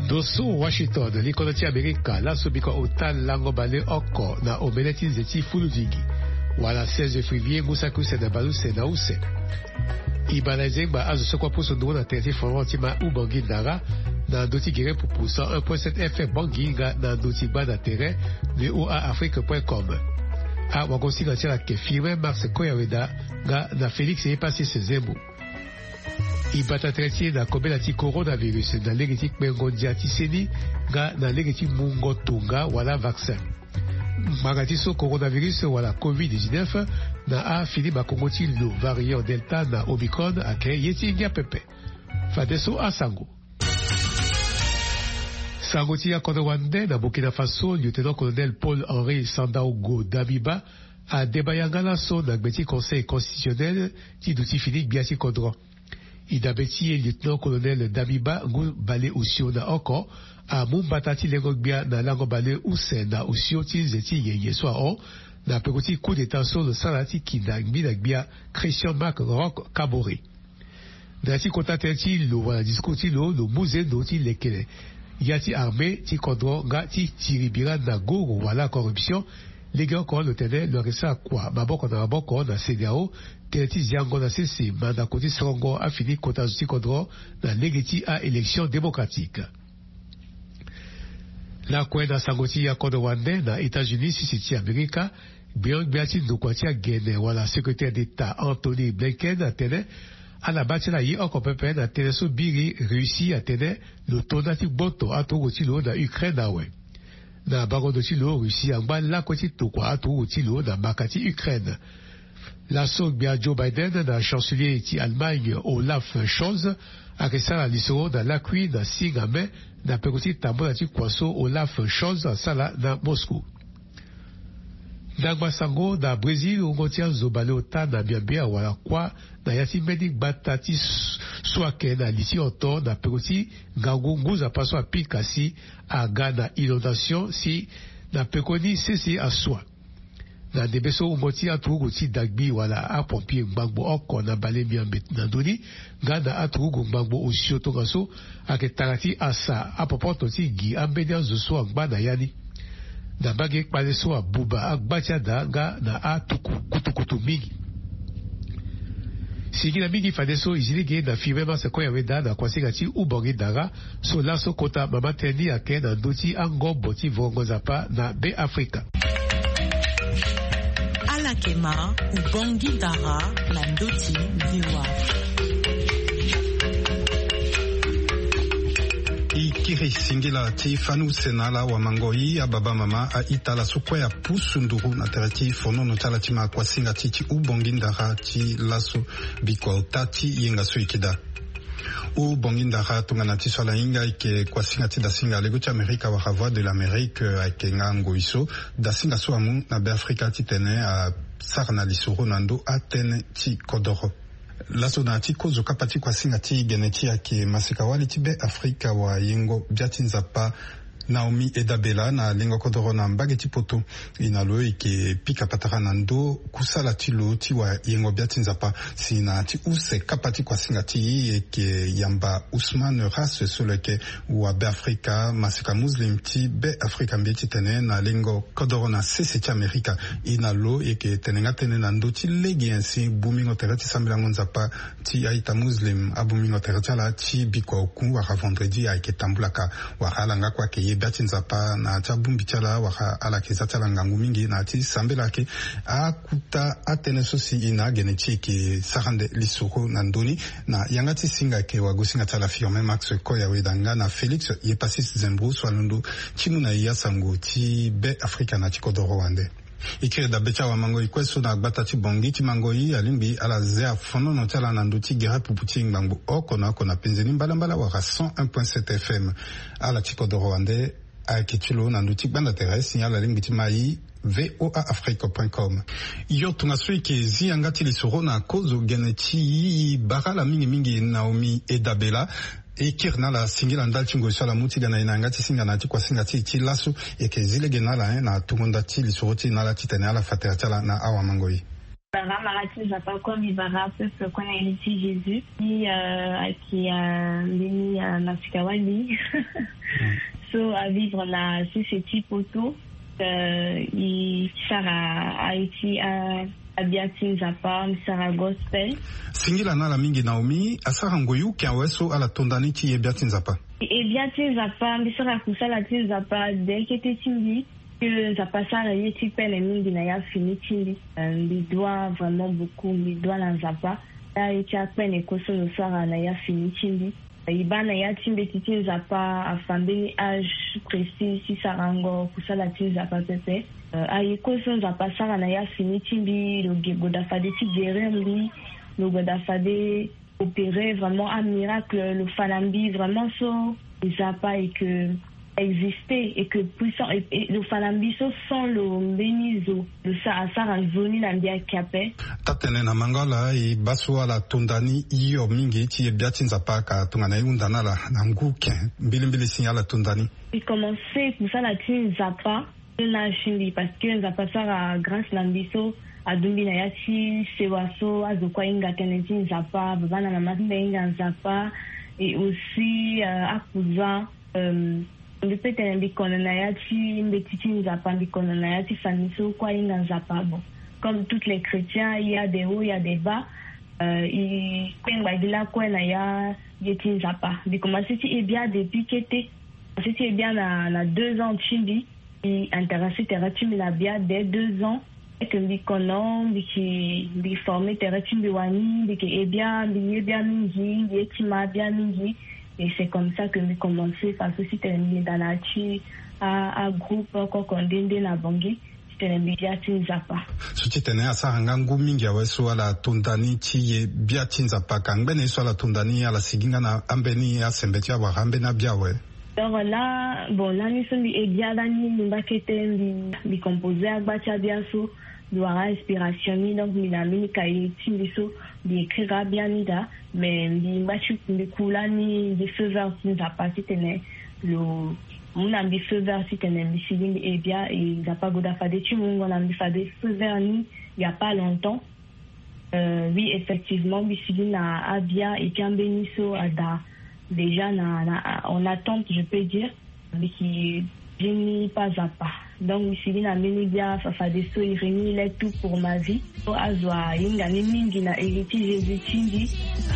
Dosu Washington likonati Amerika la subika otal lango bale oko na omeleti zeti fuluvigi wala 16 février musaku sena balu sena use ibana zemba azo sokwa puso ndona tete formatima ubangi ndara na doti gere pupusa 1.7 FM banginga na doti bana terrain le oaafrique.com a wagonsiga tira ke firme Mars Koyaweda ga na Félix Epasi Sezembu ibata treti na kobela ti coronavirus na legiti mengondia ti seni ga na legiti mungo tunga wala vaccin magati so coronavirus wala COVID-19 na a fini bakongoti lo variant delta na omicron ake yeti ngia pepe fadeso asango sangoti ya Kodowande na Burkina Faso lieutenant-colonel Paul-Henri Sandaogo Damiba a debayangala so na gbeti conseil constitutionnel ti duti fini biati kodron idabeti lieutenant-colonel Damiba ngu bale usio na oko a mumbata ti lengogbia na lango bale use na usio ti zeti yeye swa o na pekoti coup d'état so le salati kinda gbia Christian Marc Roch Kabore na ti kontate ti lo wala diskuti lo muze no ti lekele yati armé ti kodro nga ti tiribira na gogo wala corruption lega ko le tene le resa kwa maboko na maboko na CEDEAO teti ziango na sisi manda koti songo a fini kota ti kodro na legiti a élection démocratique la kwenda sangoti ya Kodowande na États-Unis sisi ti Amerika biati ndokwati a gene wala secrétaire d'État Anthony Blinken a tene a la batela yi oko pepe na tene so biri Russie a tene lo tonati boto atogo ti lo na Ukraine awe na bagodo ti lo Russie angba la koti tokwa atogo ti lo na makati Ukraine la so bia Joe Biden na chancelier ti Allemagne Olaf Scholz a resala lisoro na lakui na singame na pekoti tambo na ti kwaso Olaf Scholz a sala na Moscou Dagba sango na Brésil ungotia zobale ota na biambia wala kwa na yati medi batati swake na lisi oto na pekoti gangu za paso apikasi aga na inondation si na pekoni sisi aswa na debeso umoti atugu ti dagbi wala a pompier mbangbo oko na bale miambe na doni gada atugu mbangbo osio gaso ake tarati asa apopoto ti gi ambedia zoso angba na yani na bage kpaleso a buba agbatia danga na a kutukutu mingi sigi na mingi fadeso izilege na firme Mars Koyaweda na kwasika ti ubongi dara so laso kota mama teni ake na ndoti ango boti vongo zapa na be Afrika Alakema ubongi dara na ndoti ziwa Ikiri singila ti fanu senala wa mangoi ababa mama a itala sukwa ya pusunduru na terati fono no tala ti ma kwasinga ti ubongi ndara ti laso bikwa utati yenga so ikida ubongi ndara tungana ti swala inga ike kwasinga ti dasinga lego ti Amerika wa voix de l'Amérique ake nga ngoiso dasinga so amu na be Afrika ti tene a sarna lisoro nando a tene ti kodoro laso na ti kozo kapati kwa singa ti geneti yake masika wali ti be Afrika wa yengo biati nzapa Naomi Edabela na lingo kodoro na mbage ti poto ina lo ike pika patara na ndo kusala ti lo ti wa yengo biati nzapa si na ti use kapati kwa singa ti eke yamba Ousmane Ras solo ke wa be Afrika masika muslim ti be Afrika mbeti tene na lingo kodoro na sese ti Amerika ina lo eke tenenga tene na ndo ti legi yansi bumingo tere ti sambilango nzapa ti aita muslim abumingo tere ti ala ti bikwa oku waka vendredi ake tambulaka waka alanga kwa ke biati nzapa na tia bumbi tiala waka ala keza tiala ngangu mingi na ti sambela ke akuta atene sosi ina geneti ke sarande lisoko na ndoni na yanga ti singa ke wagosinga tiala firme Max Koyaweda nga na Félix Epasi Sezembu swalundu timu na yasango ti be Afrika na ti kodoro wande ikiri da becha wa mango ikweso na gbata ti bongi ti mango yi alimbi ala zea fono no tiala na ndo ti gera puputi ngbangu oko na penzeni mbala waka 101.7 FM ala ti kodoro wande akitulo na ndo ti gbanda tere signal alimbi ti mai voaafrique.com yo tunga sui ke zianga ti lisoro na kozo geneti barala mingi Naomi Edabela ekirna la singila ndal chingo sala muti gana inanga ti singa na ti kwa singa ti lasu eke zile genala na tungunda ti lisoro ti na la ti tene ala fatera tala na awa mangoi Bara Marati Zapako Mibara peuple qu'on a hérité Jésus qui a l'émis Masikawali So à vivre là, c'est ce type auto, il sera à Haïti à Biatin Zapa, sera gospel. Singila na la mingi Naomi, asara ngoyu kia weso ala tondani ti e Biatin Zapa. Et Biatin Zapa, sera kusa la tin Zapa, dès que t'es timbi, que Zapa ça la yeti pele mingi na ya fini timbi. Il doit vraiment beaucoup, il doit la Zapa. Là, il y a peine et que le soir na ya fini timbi. Ibana ya timbe titi Zapa a famille âge précis si sarango kusa la tin Zapa pepe. Ayeko son Zapa sara na ya fini timbi le godafade ti gerembi le godafade opérer vraiment un miracle le falambi vraiment so Zapa et que exister et que puissant et le falambi so sans le benizo le sara zoni na ndia kape tatene na mangala i baso ala tondani iyo mingi ti e Biatin Zapa ka tungana undana la na nguke mbili signala tondani. Il commençait pour ça la tin Zapa na shindi parce que Zapa sara grâce lambiso adumbi na yati sewaso azokwa inga teneti Zapa babana na mazinda inga Zapa et aussi akuza peut-être un bikona na yati mbetiti Zapa bikona na yati faniso kwa inga Zapa bon comme tous les chrétiens il y a des hauts il y a des bas il kwengba dila kwa na ya yeti Zapa bikoma siti e bien depuis kete siti e bien na 2 ans chindi il intéressé terratumbi la bien dès 2 ans et que bikonon biki formé terratumbi wani biki e bien mingi yetima bien mingi et c'est comme ça que nous commençons parce que si terminé dans la chi à groupe kokondende na bongi c'était Biatin Zapa suti tene asara ngangu mingi aweso ala tondani ti e Biatin Zapa kangbene so ala tondani ala siginga na ambeni asembeti wa hambe na biawe. Alors là, bon, là, nous sommes bien là, nous sommes composés à Batia Biaso, nous avons inspiration, donc nous avons écrire bien, mais nous avons des feux verts, nous avons pas cité on a des feux verts, c'était et bien, et il n'y a pas de on a des feux verts, il n'y a pas longtemps. Oui, effectivement, Bissiline a bien et puis en Benisso a déjà en attente, je peux dire, mais qui n'est pas à pas. Donc, ici, il y a des médias, il est tout pour ma vie. Il y a des mingi na hérité Jésus Tindi.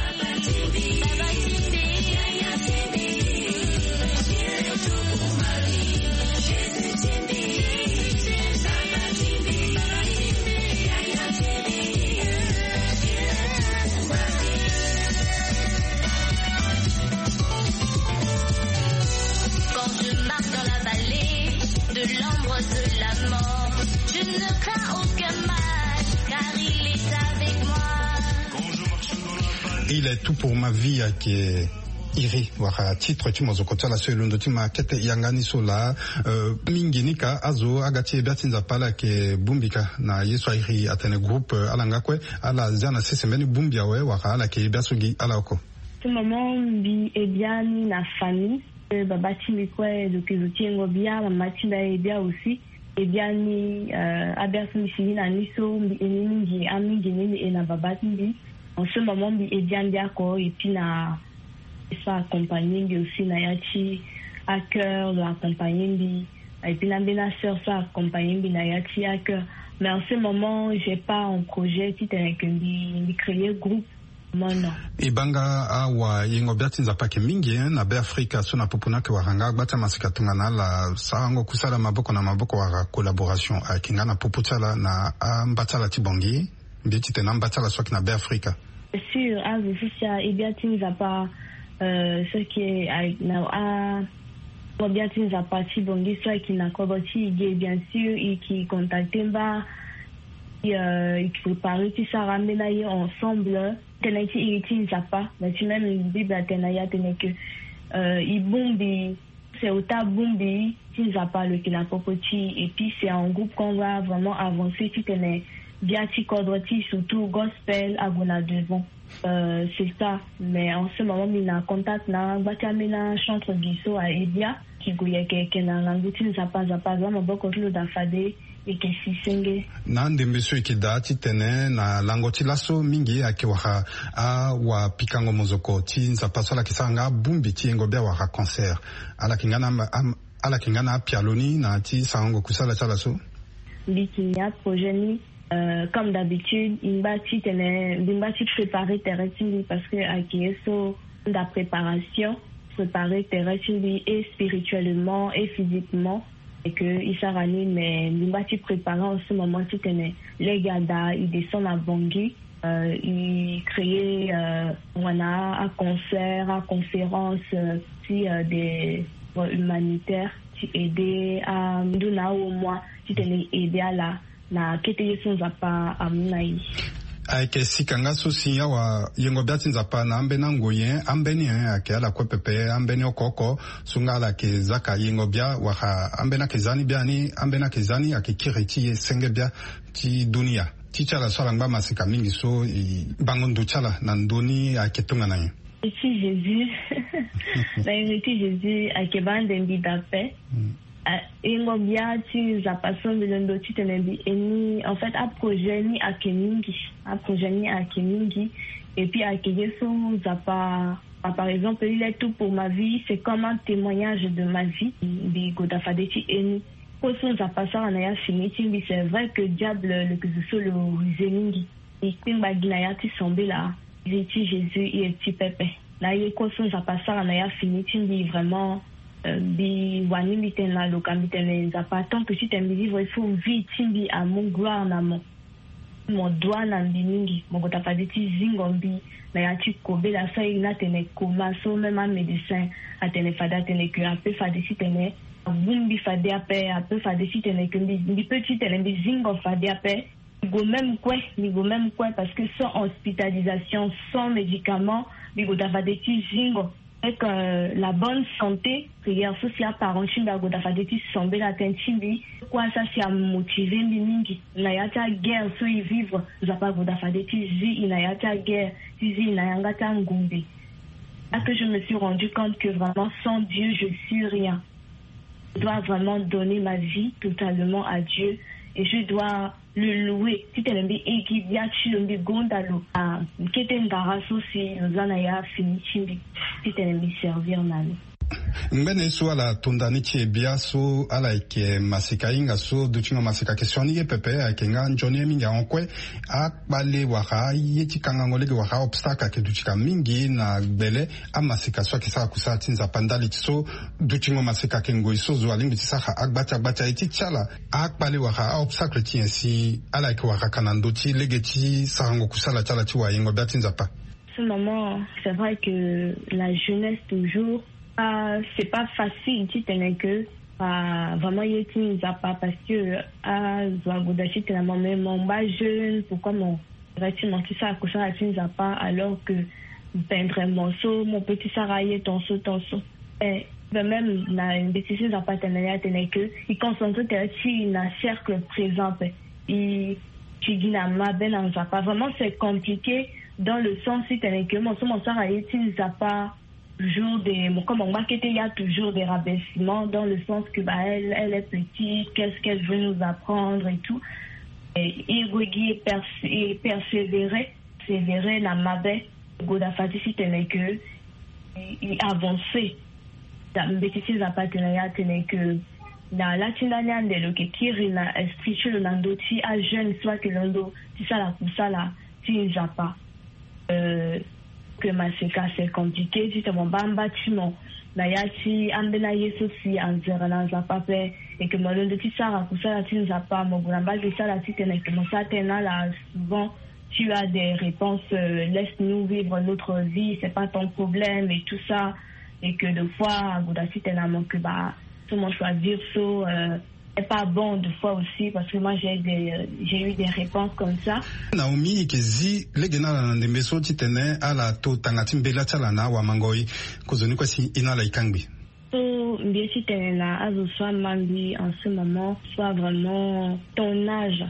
Il est tout pour ma vie qui est iri waka titre tu mozokota la seule ndo tima kete yangani sola minginika azo agati Biatin Zapa la ke bumbika na yeso iri atene groupe alanga kwe ala zana sesemeni bumbia we waka ala ke biasugi ala oko ce moment bi ebiani na famille babati mikwe dokizuti ngobia mamati na ebia aussi ebiani abiasu misili na niso mingi amingi ni ena babati bi en ce moment bi ebianiako et puis na ça accompagner aussi na yati à cœur de accompagner et puis la sœur ça accompagner na yati à cœur mais en ce moment j'ai pas un projet qui est que bi créer groupe mono ibanga awa yengo Biatin Zapa ke mingi na be Afrika sona popuna ke waranga gbata masika tungana la sango kusala maboko na maboko wa collaboration akingana poputala na mbatala tibongi mbiti tena mbatala swaki na be Afrika sûr à Vufisia et Biatin Zapa ce qui est na Biatin Zapa tibongi soit qui na koboti bien sûr et qui contacte mba et qui prépare tout ça ramener ensemble tenaki iriti Zapa mais tu même une bible tenaya teneke ibumbi c'est au tabumbi Zapa le qui la popoti et puis c'est en groupe qu'on va vraiment avancer tu tenais Biati Kodroti surtout gospel à Gona devant c'est ça mais en ce moment il a contact na batamena chantre giso à Edia qui goye que na languti Zapa vraiment beaucoup de d'afade ekesisenge na ndembeso ikida titene na lango tilaso mingi ake waha a wa pikango mozoko ti nzapa so la kisanga bumbi ti ngo bia waha concert ala kingana pialoni na ti sango kusala chalaso bikinya projet comme d'habitude imbati préparer terrestre parce que akieso la préparation préparer terrestre et spirituellement et physiquement et que Isarani mais l'imbati préparant en ce moment tu tenais les gada ils descendent à Bangui ils créaient un concert à conférence des humanitaires qui aider à Nduna au moins tu tenais aider à la kete son zapa amnai aike sikanga so sinya wa yengo biati nzapa na ambe na ngoyen ambe ni ake ala kwa pepe ambe ni okoko sunga la ke zaka yengo bia wa ambe na kezani biani ambe na kezani ake kireti senge bia ti dunia ti chala swala ngba masika mingi so bangondo chala na ndoni ake tunga na ye ici Jésus la hérité Jésus ake bande mbidape ingo biati za pason de l'endo titenebi eni en fait a projet ni akemingi et puis akeyeso za pas par exemple il est tout pour ma vie c'est comme un témoignage de ma vie bi godafadeti eni poson za passer na ya finiti bi c'est vrai que diable le que ce soit le zemingi et kimba ginaya ti sombe là Jésus et ti pepe là il poson za passer na ya finiti bi vraiment bi wani miten la lokamiten zapa tant que si t'aimes vivre il faut vite timbi à mon gloire na mon doigt na mingi mon kota pas de ti zingombi na ya ti kobe la sa ina tene koma so même un médecin a tene fada tene que a peu fada si tene bumbi fada a peu fada si tene que bi petit tene bi zingo fada pe go même quoi parce que sans hospitalisation sans médicaments bi kota fada ti zingo avec la bonne santé, prière sociale par un chimba godafadeti sombe la tenchimbi quoi ça c'est à motiver mingi na yata guerre so y vivre zapa godafadeti zi na yata guerre zi na yangata ngumbi là que je me suis rendu compte que vraiment sans Dieu je suis rien. Je dois vraiment donner ma vie totalement à Dieu et je dois le louer. Si tu es un peu équilibré, tu es un peu gondalo. Qui est un garasso si nous en ayons fini, si tu es un peu servir nani. Mbene so ala tondani ti bia so ala ke masika inga so dutinga masika kesioni ye pepe akenga njoni mingi onkwe akbale waka yeti kanga ngolege waka obstacle ke dutika mingi na bele amasika so kisa kusa tinza pandali so dutinga masika kengo so zo alingi tisaka akbata eti chala akbale waka obstacle ti ensi ala ke waka kanando ti legeti sango kusala chala ti wa yengo batinza pa. Ce moment, c'est vrai que la jeunesse toujours c'est pas facile tu tenais que vraiment il y a pas parce que Zouagodachi t'es même mon bas jeune pourquoi mon vêtement qui ça à coucher à tu pas alors que peindre morceau mon petit saraye ton saut et même na une bêtise à pas tenir que il concentre sur un cercle présent il tu dis na ma ben en pas vraiment c'est compliqué dans le sens si tenais que mon saraye tu pas toujours comme on marquait il y a toujours des rabaissements dans le sens que elle est petite, qu'est-ce qu'elle veut nous apprendre et tout. Et Irgwegi et persévérer la mabe Godafati si tenait que il avançait. Dans bêtise à partenariat tenait que dans la tinania de lo que kiri na esprit le nando ti a jeune soit que l'ando ti ça la ti zapa que masika c'est compliqué si c'est mon bâtiment na yati ambena yeso si anzera na zapape et que mon de tisara kusala tinzapa mon gramba de ça la titene que mon satena là souvent tu as des réponses laisse-nous vivre notre vie c'est pas ton problème et tout ça et que de fois godasi tena mon que tout le monde choisir so est pas bon de fois aussi parce que moi j'ai eu des réponses comme ça. Naomi kezi legena na ndembeso titene ala to tangati mbela chala na wa mangoi kozoni kwa si inala ikangbi. So bien si tene na azo soit mambi en ce moment soit vraiment ton âge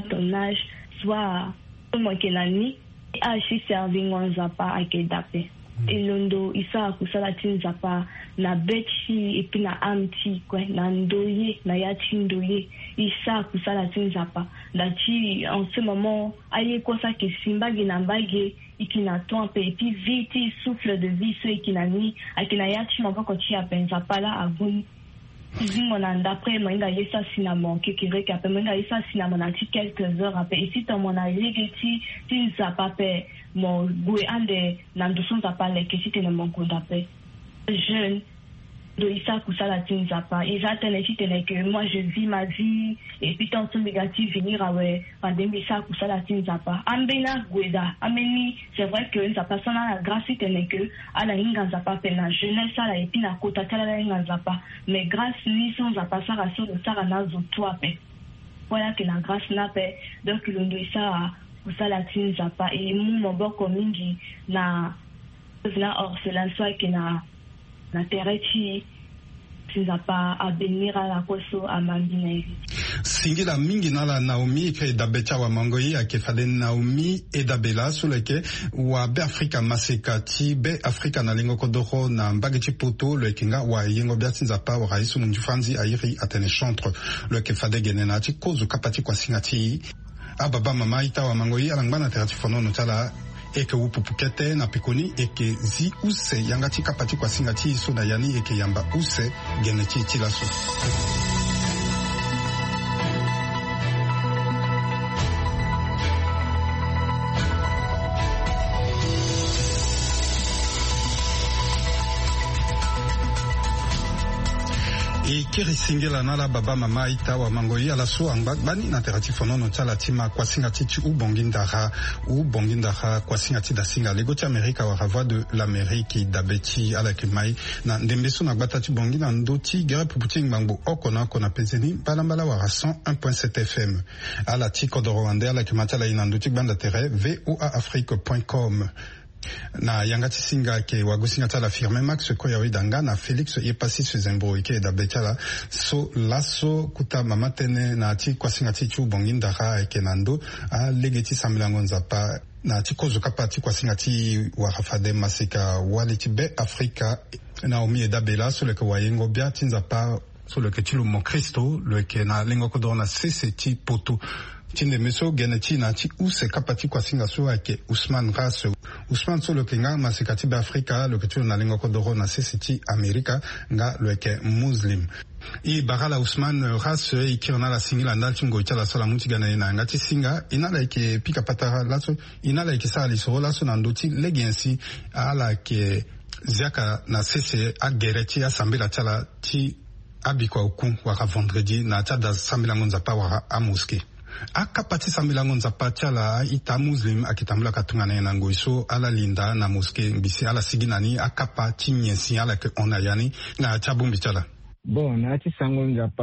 soit moi que la ni a chi serving on zapa a ke dape. elondo isa kusala tinzapa na bechi epi na amti kwe na ndoye na yati ndoye isa kusala tinzapa dachi en ce moment aye kosa ke simbagi na mbage ikina tompe epi vite souffle de vie so ikina ni akina yati maboko chi apenza pala aguni Zingo d'après manga yesa cinnamon kekere kape manga yesa cinnamon anti quelques heures après ici ton mon aligeti tin zapape mon goût ande nanduson zapale que si te ne mon coup d'après jeune de isa kusala tin zapa ils attendent si te que moi je vis ma vie et puis tant tout négatif venir awe pandémie isa kusala tin zapa ambena gueda ameni c'est vrai que ça passe na grâce te ne que ala inga zapa pe na jeunesse ala et puis na kota kala inga zapa mais grâce ni son zapa ça raso de ça na zo toi pe voilà que la grâce na pe donc le ndo isa kusala tin zapa et mon boko mingi na orphelin soit que na terechi tinzapa abenira la koso amambina singila mingi nala Naomi ke dabecha wa mangoi akefade Naomi edabela suleke wa be Afrika masekati be Afrika na lingo kodoro na mbageti poto le kinga wa yengo bia tinzapa wa raisu munjufanzi airi atene chantre le kefade genena ti kozu kapati kwa singati ababa mama ita wa mangoi alangbana terati fono notala eke upupukete na pikoni eke zi use yangati kapati kwa singati iso na yani eke yamba use geneti tilaso. Kiri singela nala baba mama ita wa mangoi ala so angbak bani na teratifu nono chala tima kwa singati ti u bongindara kwa singati da singa lego ti Amerika wa rava de l'Amérique dabeti ala kimai na ndembeso na gbata ti bongi na ndoti gere puputi ngbango okona kona pezeni balambala wa 101.7 FM ala ti kodoro wande ala kimata la ina ndoti gbanda tere voaafrique.com na yangati singa ke wagusinga tala firme Max Koyawi danga na Felix yepasi sezembo ike da betala so laso kuta mamatene na ati kwa singa ti chu bonginda ha ike nando a legeti samilango nzapa na ati kozo kapati kwa singa ti wa hafade masika wali ti be Afrika na omi edabela so leke wayengo bia tinzapa so leke ti lumo Kristo leke na lengo kodona sese ti poto tinde meso geneti na ti use kapati kwa singa so ake Usman Ras Usman so loke nga masikati be Afrika loke tu na lengo kodoro na sesiti Amerika nga loke Muslim i barala Usman Ras ikirona la singila ndal tingo itala sola mutigana na ngati singa inala ike pika patara laso inala ike sali so laso na ndoti legensi ala ke ziaka na sese agereti asambela tala ti abikwa uku waka vendredi na tada sambela ngonza pa waka amuske akapati samilango nzapa tiala ita Muslim akitambula katunga na nango iso ala linda na moske mbisi ala siginani akapa tinyensi ala ke onayani na chabumbi tiala bon na ti sango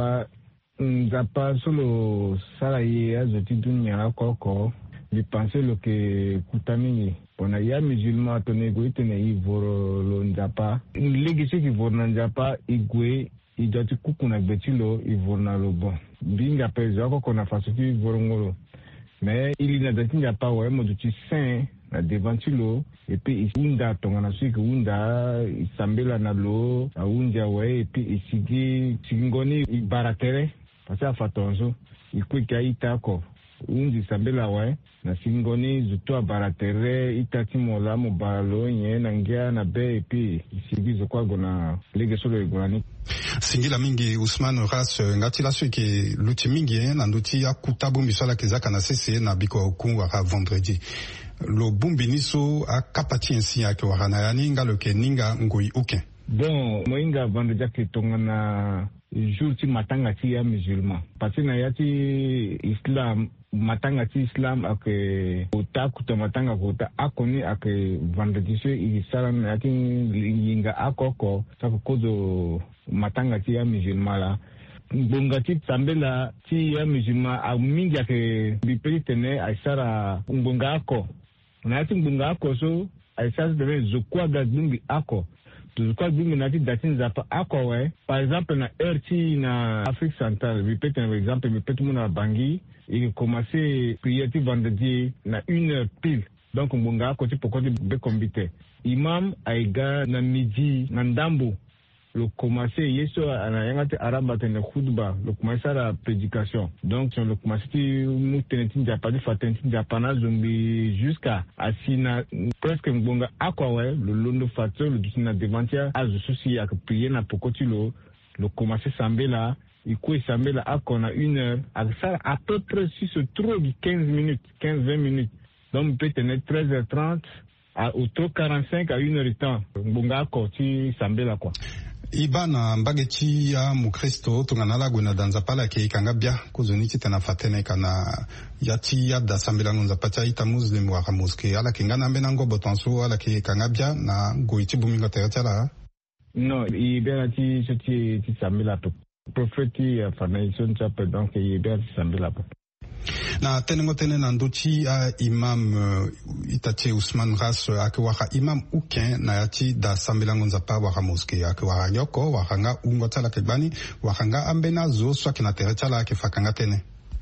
nzapa solo sala ye azoti dunia koko vi penser lo ke kutamini pona ya musulman tone go itene ivoro lo nzapa legisi ki vorna nzapa igwe idoti kukuna betilo ivorna lo bon binga peza ko kona fasuti vorongolo mais il na dati nzapa wa mo duti saint na devantilo et puis unda tongana suki unda isambela na lo aunja wa et puis sigingoni ibaratere pasa fatonzo ikwika itako undi sambela wa na singoni zuto baratere itati mola mo balo nye na ngia na be et puis isigizo kwa gona lege solo gona singila mingi Usman Ras ngati la suki luti mingi na nduti akutabu misala kezaka na sese na biko kunwa ka vendredi lo bumbi niso akapati ensi yake warana yani ngalo ke ninga ngoi uke bon moinga vendredi ke tongana jour ti matanga ti ya musulman parce na yati islam matanga ti islam ake ota kuta matanga kuta akoni ake vendredi so isalam yati yinga akoko sako kozo matanga ti ya musulman la bonga ti sambela ti ya musulman a mingi ake bipeli tene aisara ngonga ako na yati ngonga ako so aisara tene zokwa gazbungi ako tuzukwa gbingi na ti datin zapa ako we par exemple na heure ti na Afrique centrale bipeti par exemple bipeti muna bangi il commençait prier ti vendredi na 1h pile donc mbonga côté pour côté be combité imam aiga na midi na ndambo le commencé yeso ana yangate araba tene khutba le commencé la prédication donc le commencé mu tenetin japadi fatentin japana zombi jusqu'à asina presque mbonga akwa le londo fato le dusina devantia azu souci ak prier na pokoti le commencé sambela il sambela akona 1 heure ak ça à peu près si se trouve 15 20 minutes donc peut tenir 13h30 au trop 45 à 1 heure de temps mbonga akoti sambela quoi. Ibana mbageti ya mukristo tunganala gwena danza pala ke ikanga bia kuzuniti tena fatene kana yati ya da sambila ngunza pacha ita muslim wa muske ala kingana mbena ngo botanso ala ke ikanga bia na goiti buminga teatala no ibera ti sambila to profeti fanation chapel donc ibera ti sambila po na tenengotene na ndochi imam itache Ousmane Ras akiwaka imam uken na yati da sambilango nzapa waka moske akiwaka nyoko wakanga ungotala kebani wakanga ambena zo swaki na terechala akifakanga tene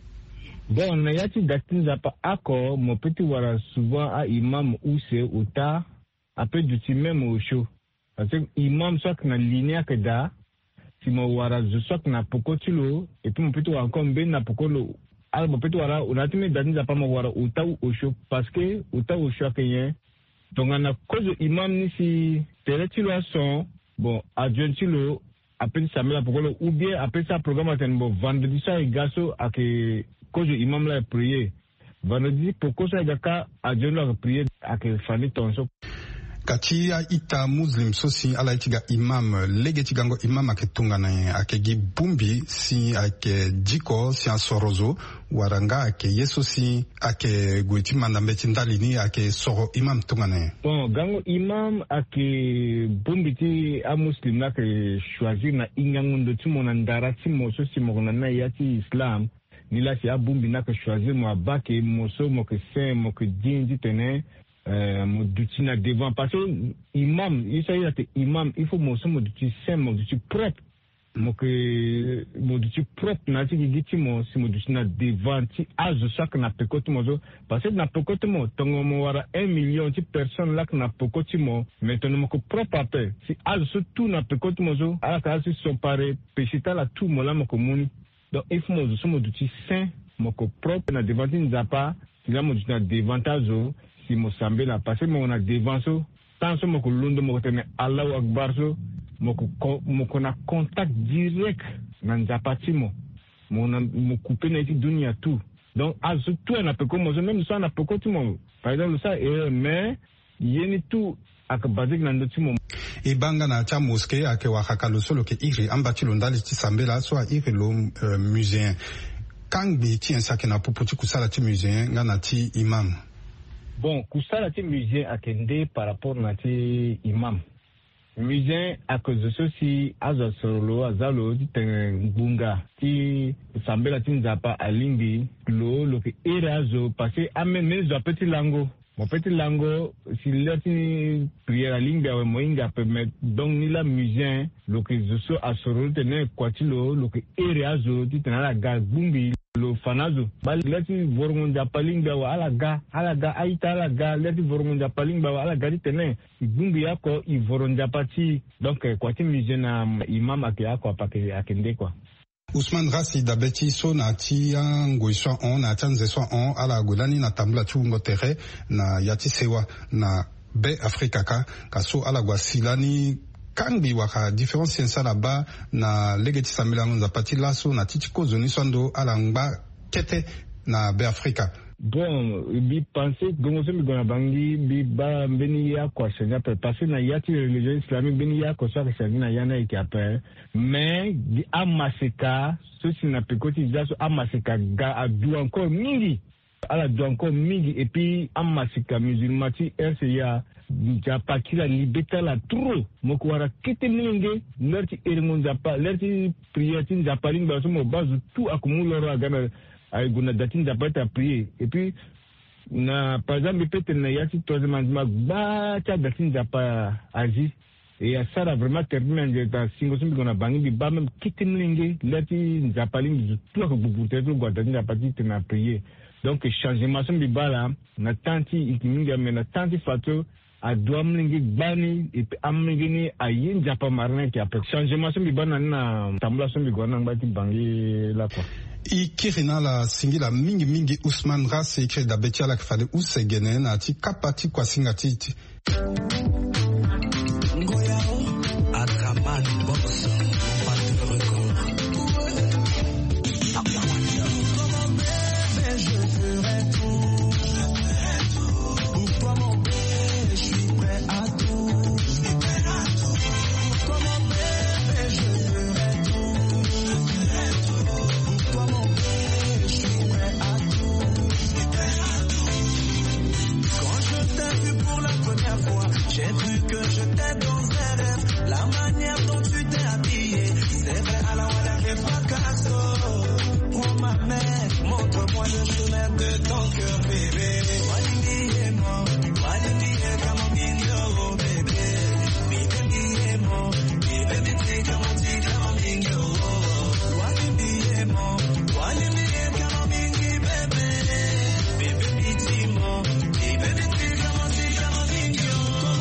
bon na yati datin zapa ako mopeti wara souvent a imam use uta après du même au show parce que imam swaki na linéa que da si mo wara zo swaki na pokotilo et puis mopeti wa encore mbe na pokolo alors peut-être voilà on a tenu d'années pas voir uta au show parce que uta au show que donc on a cause imam ni si teletilo son bon adjointilo appelle Samuel pour ou bien après ça programme attend bon vendredi ça et gaso à que cause imam là prier vendredi pour cause ça gaka adjoint là prier à que fani tonso kati ya ita muslim sosi ala itiga imam legeti gango imam aketunga na akegi bumbi si ake jiko si ansorozo waranga ake yeso si ake guiti mandambeti ndalini ake soro imam tunga na bon gango imam ake bumbi ti a muslim na ke choisir na ingangundo ti mona ndara ti moso si mona na yati islam ni la si a bumbi na ke choisir mo abake moso mo ke saint mo ke dinji tene modutina devant parce que imam il s'agit de imam il faut moduti saint moduti propre moduti propre na ti giti mo si modutina devant ti azo sak na pekoti mo parce que na pekoti mo tongo mo wara 1 million ti personnes là na pekoti mo maintenant mo ko propre appel si azo tout na pekoti mo ala ka si sont paré pechita la tout mo la mo ko muni donc il faut moduti saint mo ko propre na devant ti nzapa si la modutina devant azo si mo sambela parce que mo na devanso tant so mo ko lundo mo tene Allahu Akbar so mo ko na contact direct na nzapati mo na mo couper na ti dunia tout donc azo tout na pe ko mo même ça na pe ko ti mo par exemple ça mais yeni tout ak bazik na ndoti mo ibanga na cha mosquée ake wakakalo solo ke iri ambati londali ti sambela so iri lo musée kangbi ti ensakena puputi kusala ti musée ngana ti imam. Bon, kusala ti musée akende par rapport na ti imam. Musée à cause de ceci, azasolo azalo ti tengunga ti sambela ti nzapa alimbi lo ke erazo parce que amene zo petit lango. Mon petit lango si lati prière alimbi awe moinga permet donc ni la musée lo ke zo asoro tene kwatilo lo ke erazo ti tenala gazumbi lo fanazo bali leti vormunja palingba wa alaga aita alaga leti vormunja palingba wa alaga ditene ibumbi yako ivoronja pati donc kwa ti mizena imam ake yako apake akende kwa Ousmane Ras dabeti so na ti ngoiswa on na tanze so on ala godani na tambla tu ngotere na yati sewa na be Afrika ka so ala gwa silani kangi waka différence ça là-bas na legeti samilango za pati laso na titiko zoni sondo alangba kete na be Afrika. Bon, bi pensé gongo se mi gona bangi bi ba mbeni ya kwa senya pe parce na yati religion islamique beni ya kwa sa senya na yana ikape mais di amaseka so si na pekoti jaso amaseka ga adu encore mingi ala du encore mingi et puis amaseka musulmati RCA japa kila libeta la trop moko wara kete mingi lerti erengon japa lerti priyatin japa lingba so mo bazu tout akumuloro agana ay guna datin japa ta prier et puis na par exemple peut-être na yati troisième andima ba ta datin japa aji et ça a vraiment terminé dans singo sumbi gona bangi bi ba même kete mingi lerti japa lingba tout akubute to gwa datin japa ti na prier donc changement son bibala na tanti ikiminga mena tanti fato a doamlingi bani et amlingi a yin japa marna qui a changement son bibana na tambla son bigona ngati bangi la quoi ikirina la singila mingi Ousmane Ras écrit da betiala kfale usegene na ti kapati kwa singati ngoyao akamani box pas de record. J'ai cru que j'étais dans un rêve. La manière dont tu t'es habillé, c'est vrai, alors elle avait pas casso. Prends ma main, montre-moi le chemin de ton cœur, bébé. Walimi est mort, Walimi est comme un mignon, bébé. Mi baby est mort, mi baby c'est comme un mignon. Walimi est mort, Walimi est comme un mignon, bébé. Mi baby c'est mort, mi baby c'est comme un mignon.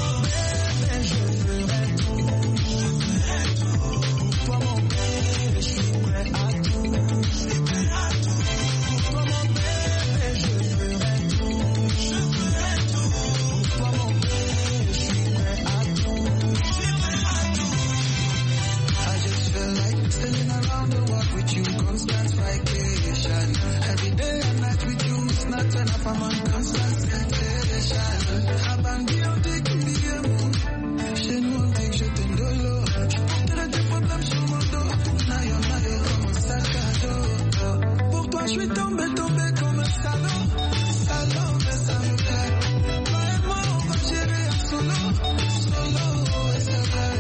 I'm on constant temptation. Abandonné au déguisement. Chez nous, on dit que je t'aime de l'eau. Je porterai des problèmes sur mon dos. Naïo, comme un sac à dos. Pour toi, je suis tombé comme un salaud. Salaud, mais ça me plaît. Toi et moi, on va gérer un solo. Solo, et c'est vrai.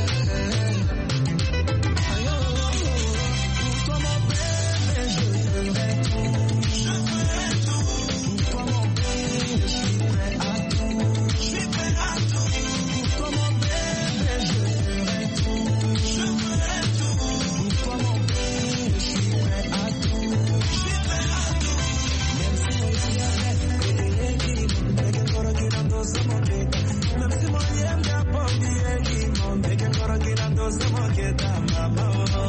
Pour toi, mon bébé, je ferai tout. Je ferai tout. Pour toi, mon bébé, je suis prêt à tout. Je suis prêt à tout. Pour toi, mon bébé, je ferai tout. Je ferai tout. Pour toi, mon bébé, je suis prêt à tout. Je suis prêt à tout. Même si moi, il y a mais que ancora girando siamo che. Même si moi, il y a mais que ancora girando siamo che da mamma.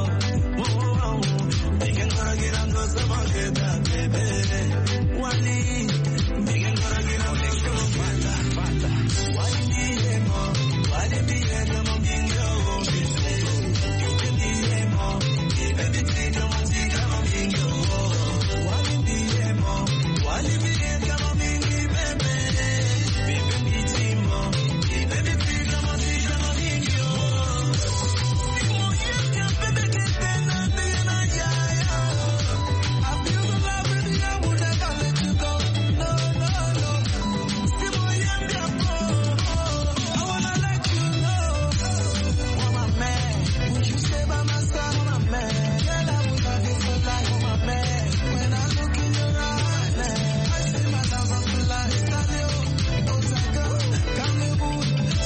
Mais que ancora girando siamo che da bebé. Wali, mais que ancora girando siamo fata. Wali è mo, Wali è come un migno. Baby è mo, baby ti come un migno. Wali è mo, Wali è come un migno, bebé. Baby ti mo, baby ti come un migno. Como ella, bebé que te na ya. I feel the love with you, I would never let you go. No. Si moi j'aime bien I wanna let you know. Oh my man, would you stay by my side? Oh my man, girl I would love you for life. Oh my man, when I look in your eyes, I see my thousands of lights. Otago, Cameroon,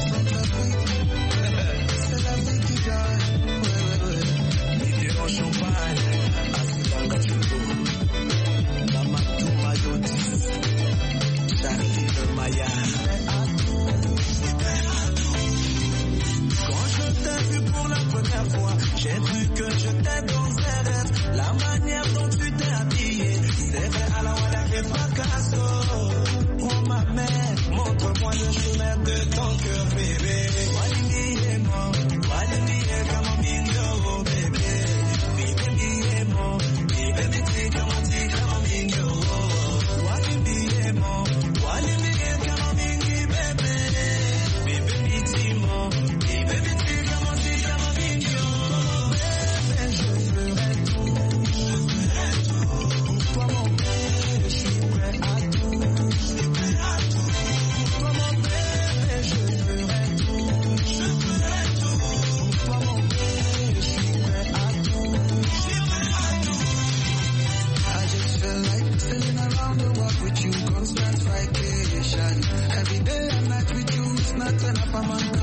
c'est la vie qui gagne. Ouais. Midi en champagne, assis dans le gâteau. Mamadou Mayotis, Charlie de Maya. Quand je t'ai vu pour la première fois, j'ai cru que j'étais dans un rêve. La manière dont tu t'es habillé, c'est vrai, alors elle avait pas casso. Prends ma main, montre-moi le chemin de ton cœur, bébé. Walimi est mort, Walimi est comme un mignon, bébé. Mi baby est mort, mi baby c'est comme un mignon. Walimi est mort, Walimi est comme un mignon, bébé. Mi baby c'est mort, mi baby c'est comme un mignon. Bébé, je ferai tout. Je ferai tout. Pour toi, mon bébé, je suis prêt à tout. Je suis prêt à tout. Pour toi, mon bébé, je ferai tout. Je ferai tout. Pour toi, mon bébé, je suis prêt à tout. Je suis prêt à tout. I just feel like sailing around the world with you, constant vacation. Every day and night with you, it's not enough, I'm on